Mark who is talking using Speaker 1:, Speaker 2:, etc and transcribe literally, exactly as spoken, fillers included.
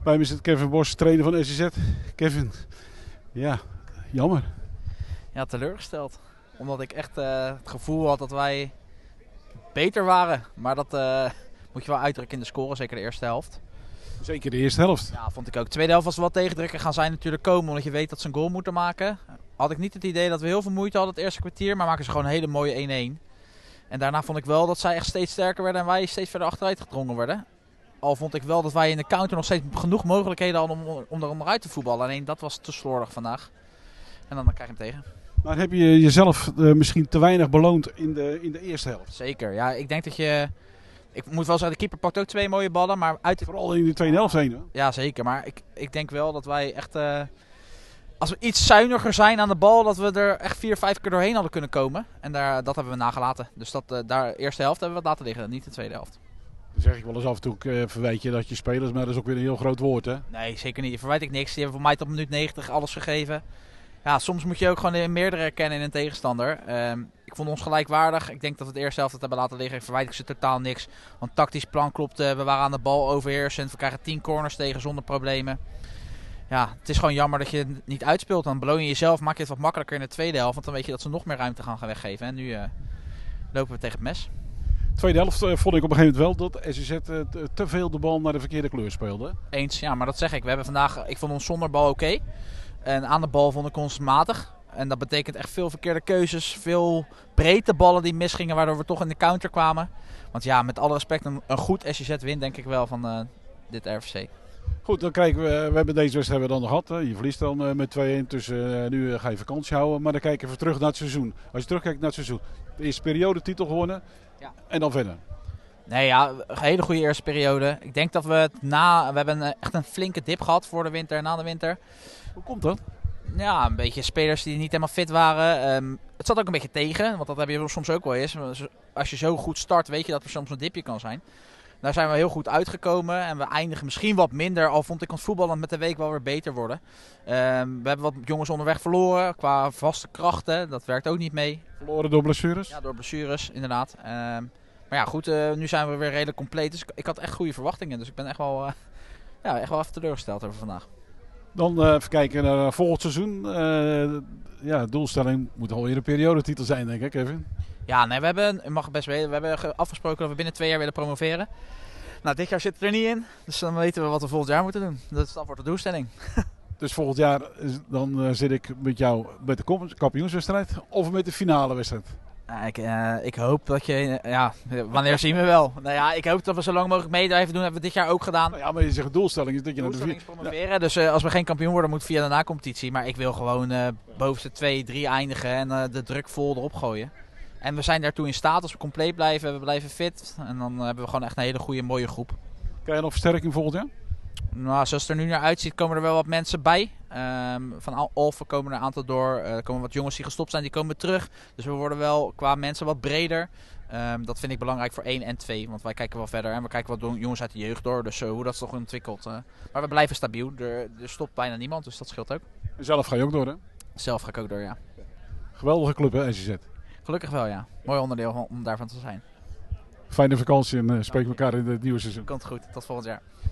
Speaker 1: Bij me zit Kevin Bos, trainer van S C Z. Kevin, ja, jammer.
Speaker 2: Ja, teleurgesteld. Omdat ik echt uh, het gevoel had dat wij beter waren. Maar dat uh, moet je wel uitdrukken in de score, zeker de eerste helft.
Speaker 1: Zeker de eerste helft.
Speaker 2: Ja, vond ik ook. De tweede helft was er wat tegendrukken gaan zij natuurlijk komen, omdat je weet dat ze een goal moeten maken. Had ik niet het idee dat we heel veel moeite hadden het eerste kwartier, maar maken ze gewoon een hele mooie één-één. En daarna vond ik wel dat zij echt steeds sterker werden en wij steeds verder achteruit gedrongen werden. Al vond ik wel dat wij in de counter nog steeds genoeg mogelijkheden hadden om, om er onderuit te voetballen. Alleen dat was te slordig vandaag. En dan, dan krijg je hem tegen.
Speaker 1: Maar heb je jezelf uh, misschien te weinig beloond in de, in de eerste helft?
Speaker 2: Zeker. Ja, ik denk dat je... Ik moet wel zeggen, de keeper pakt ook twee mooie ballen, maar uit de...
Speaker 1: Vooral in de tweede helft heen, hè?
Speaker 2: Ja, zeker. Maar ik, ik denk wel dat wij echt... Uh, als we iets zuiniger zijn aan de bal, dat we er echt vier, vijf keer doorheen hadden kunnen komen. En daar, dat hebben we nagelaten. Dus dat, uh, daar, de eerste helft hebben we wat laten liggen, niet de tweede helft.
Speaker 1: Dan zeg ik wel eens af en toe, uh, verwijt je dat je spelers, maar dat is ook weer een heel groot woord, hè?
Speaker 2: Nee, zeker niet. Verwijt ik niks. Die hebben voor mij tot minuut negentig alles gegeven. Ja, soms moet je ook gewoon meerdere herkennen in een tegenstander. Um, ik vond ons gelijkwaardig. Ik denk dat we het eerste helft het hebben laten liggen. Ik verwijt ik ze totaal niks. Want tactisch plan klopte. We waren aan de bal overheersend. We krijgen tien corners tegen zonder problemen. Ja, het is gewoon jammer dat je het niet uitspeelt. Dan beloon je jezelf, maak je het wat makkelijker in de tweede helft. Want dan weet je dat ze nog meer ruimte gaan weggeven. En nu uh, lopen we tegen het mes.
Speaker 1: Tweede helft uh, vond ik op een gegeven moment wel dat S C Z uh, te, te veel de bal naar de verkeerde kleur speelde.
Speaker 2: Eens, ja, maar dat zeg ik. We hebben vandaag, ik vond ons zonder bal oké. Okay. En aan de bal vond ik ons matig. En dat betekent echt veel verkeerde keuzes. Veel breedte ballen die misgingen, waardoor we toch in de counter kwamen. Want ja, met alle respect, een, een goed S C Z win denk ik wel van uh, dit R F C.
Speaker 1: Goed, dan kijken we. We hebben deze wedstrijd dan nog gehad. Hè. Je verliest dan uh, met twee-een. Dus uh, nu uh, ga je vakantie houden. Maar dan kijken we terug naar het seizoen. Als je terugkijkt naar het seizoen. De eerste periode titel gewonnen. Ja. En dan verder.
Speaker 2: Nee ja, een hele goede eerste periode. Ik denk dat we het na... We hebben een, echt een flinke dip gehad voor de winter en na de winter.
Speaker 1: Hoe komt dat?
Speaker 2: Ja, een beetje spelers die niet helemaal fit waren. Um, het zat ook een beetje tegen, want dat heb je soms ook wel eens. Als je zo goed start, weet je dat er soms een dipje kan zijn. Daar zijn we heel goed uitgekomen en we eindigen misschien wat minder. Al vond ik ons voetballen met de week wel weer beter worden. Um, we hebben wat jongens onderweg verloren qua vaste krachten. Dat werkt ook niet mee.
Speaker 1: Verloren door blessures?
Speaker 2: Ja, door blessures, inderdaad. Um, maar ja, goed, uh, nu zijn we weer redelijk compleet. Dus ik, ik had echt goede verwachtingen. Dus ik ben echt wel, uh, ja, echt wel even teleurgesteld over vandaag.
Speaker 1: Dan uh, even kijken naar volgend seizoen. Uh, ja, de doelstelling moet alweer een periodetitel zijn, denk ik, Kevin.
Speaker 2: Ja, nee, we hebben, u mag het best weten, we hebben afgesproken dat we binnen twee jaar willen promoveren. Nou, dit jaar zit het er niet in. Dus dan weten we wat we volgend jaar moeten doen. Dat, dat wordt de doelstelling.
Speaker 1: Dus volgend jaar dan uh, zit ik met jou met de kampioenswedstrijd of met de finale wedstrijd?
Speaker 2: Ja, ik, uh, ik hoop dat je... Ja, wanneer zien we wel? Nou ja, ik hoop dat we zo lang mogelijk meedrijven doen. Hebben we dit jaar ook gedaan.
Speaker 1: Nou ja, maar je zegt doelstelling is dat je naar de
Speaker 2: doelstelling is promoveren. Ja. Dus uh, als we geen kampioen worden, moet via de na-competitie. Maar ik wil gewoon uh, bovenste twee, drie eindigen en uh, de druk vol erop gooien. En we zijn daartoe in staat als we compleet blijven. We blijven fit. En dan uh, hebben we gewoon echt een hele goede, mooie groep.
Speaker 1: Krijg je nog versterking volgend jaar?
Speaker 2: Nou, zoals het er nu naar uitziet, komen er wel wat mensen bij. Um, van Alphen komen er een aantal door. Uh, er komen wat jongens die gestopt zijn, die komen terug. Dus we worden wel qua mensen wat breder. Um, dat vind ik belangrijk voor één en twee. Want wij kijken wel verder. En we kijken wat jongens uit de jeugd door. Dus uh, hoe dat toch ontwikkelt. Uh, maar we blijven stabiel. Er, er stopt bijna niemand, dus dat scheelt ook.
Speaker 1: En zelf ga je ook door, hè?
Speaker 2: Zelf ga ik ook door, ja.
Speaker 1: Geweldige club, hè, S C Z?
Speaker 2: Gelukkig wel, ja. Mooi onderdeel om daarvan te zijn.
Speaker 1: Fijne vakantie en uh, spreek elkaar in het nieuwe seizoen.
Speaker 2: Komt goed. Tot volgend jaar.